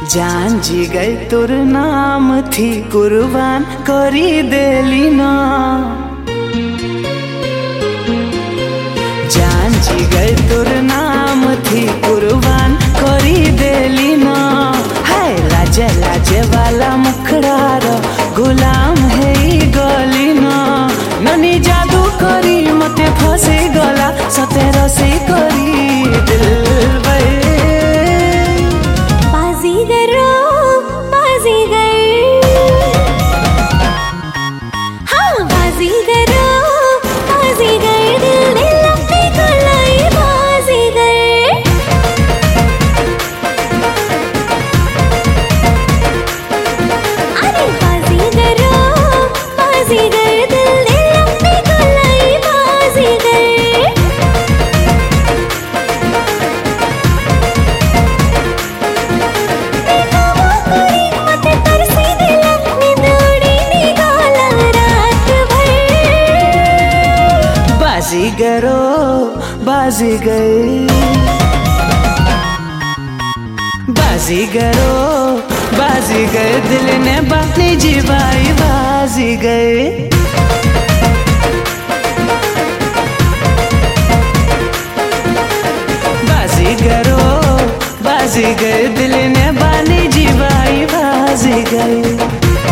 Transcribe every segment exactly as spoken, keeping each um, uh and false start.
जान जी गई तोर नाम थी कुर्बान करी देली ना। जान जी गई तोर नाम थी कुर्बान करी देली ना। है लाजे लाजे वाला मुखड़ा रो गुलाम है गली ना। ननी जादू करी मते फसे गला सतेर से करी दिल बाजीगरो बाजीगर बाजीगरो बाजीगर दिल ने बानी जीवाई बाजीगर। बाजीगरो बाजीगर दिल ने बानी जीवाई बाजीगर।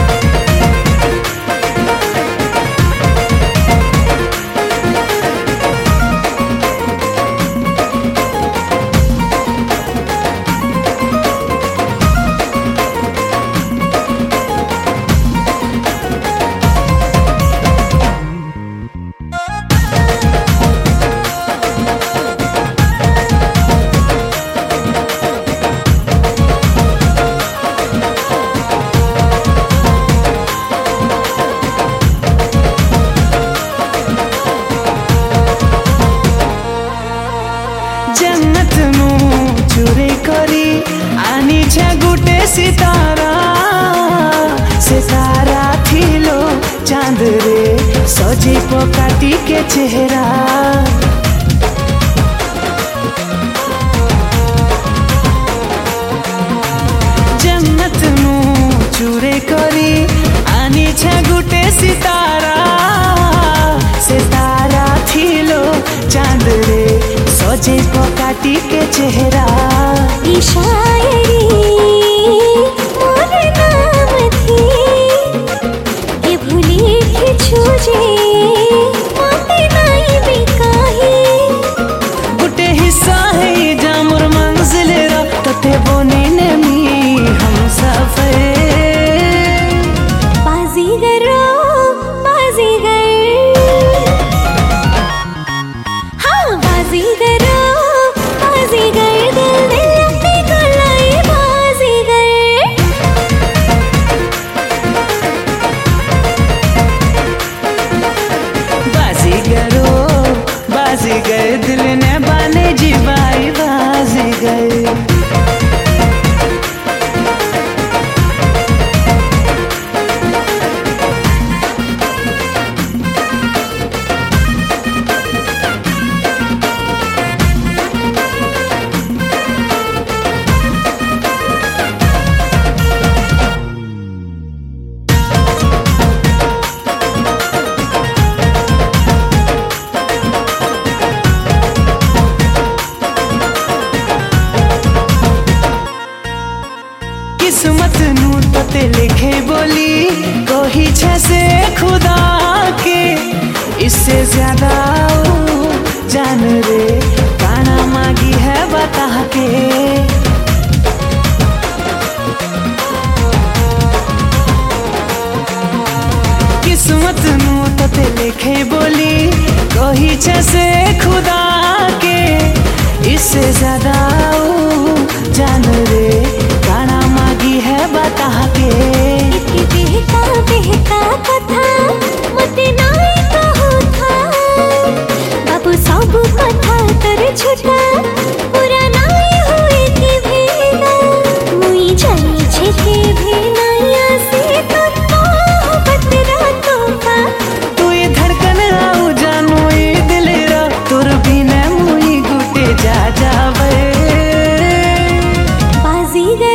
जन्नत नू चोरी करी आनी छे गुटे सितारा। सितारा थिलो चांद रे सजे पकाटी के चेहरा। जन्नत नू चोरी करी आनी छे गुटे सितारा। सितारा थिलो चांद रे सजे पकाटी के चेहरा। शायरी मोर नाम थी ये भूली खिछु जे मोते नाई बिकाही। गुटे हिस्सा है जामुर मंजिल रा तते बोनी ने मी हम सफर। बाजीगरो बाजीगर हाँ बाजीगरो बाजीगर दिल दिल अपनी गलाई बाजीगर। बाजीगरो बाजीगर दिल ने बाने जीवाई बाजीगर। किस्मत नू तते लिखे बोली कोही छे से खुदा के। इससे ज्यादा जान रे काना मांगी है बता के। किस्मत नू तते लिखे बोली कोही छे से खुदा के। इससे ज्यादा जान रे काना मांगी है बता के। इतनी बेहका बेहका कथा मते नाई कहो था। बाबू सब कथा कर छुटा पूरा नाई हुए के भेना। मुई जानी छे के भेनाया से तो बतरा तोफा। तू ये धड़कन आऊ जानू ये दिल रा तोर बिना मुई गुटे जा जावे। बाजीगर